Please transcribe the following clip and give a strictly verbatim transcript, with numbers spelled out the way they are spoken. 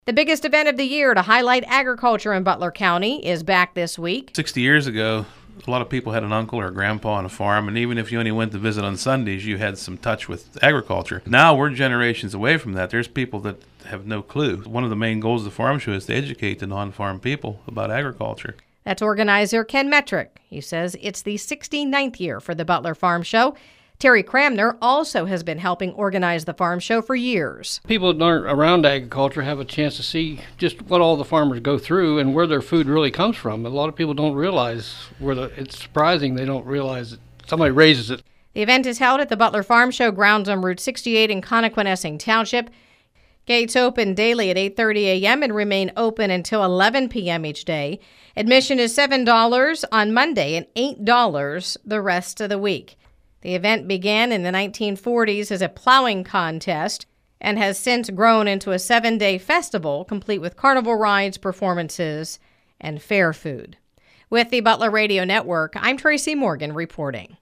The biggest event of the year to highlight agriculture in Butler County is back this week. sixty years ago, a lot of people had an uncle or a grandpa on a farm, and even if you only went to visit on Sundays, you had some touch with agriculture. Now we're generations away from that. There's people that have no clue. One of the main goals of the farm show is to educate the non-farm people about agriculture. That's organizer Ken Metrick. He says it's the sixty-ninth year for the Butler Farm Show. Terry Cramner also has been helping organize the farm show for years. People that aren't around agriculture have a chance to see just what all the farmers go through and where their food really comes from. A lot of people don't realize where the, it's surprising they don't realize that somebody raises it. The event is held at the Butler Farm Show grounds on Route sixty-eight in Connoquenessing Township. Gates open daily at eight thirty a.m. and remain open until eleven p.m. each day. Admission is seven dollars on Monday and eight dollars the rest of the week. The event began in the nineteen forties as a plowing contest and has since grown into a seven-day festival complete with carnival rides, performances, and fair food. With the Butler Radio Network, I'm Tracy Morgan reporting.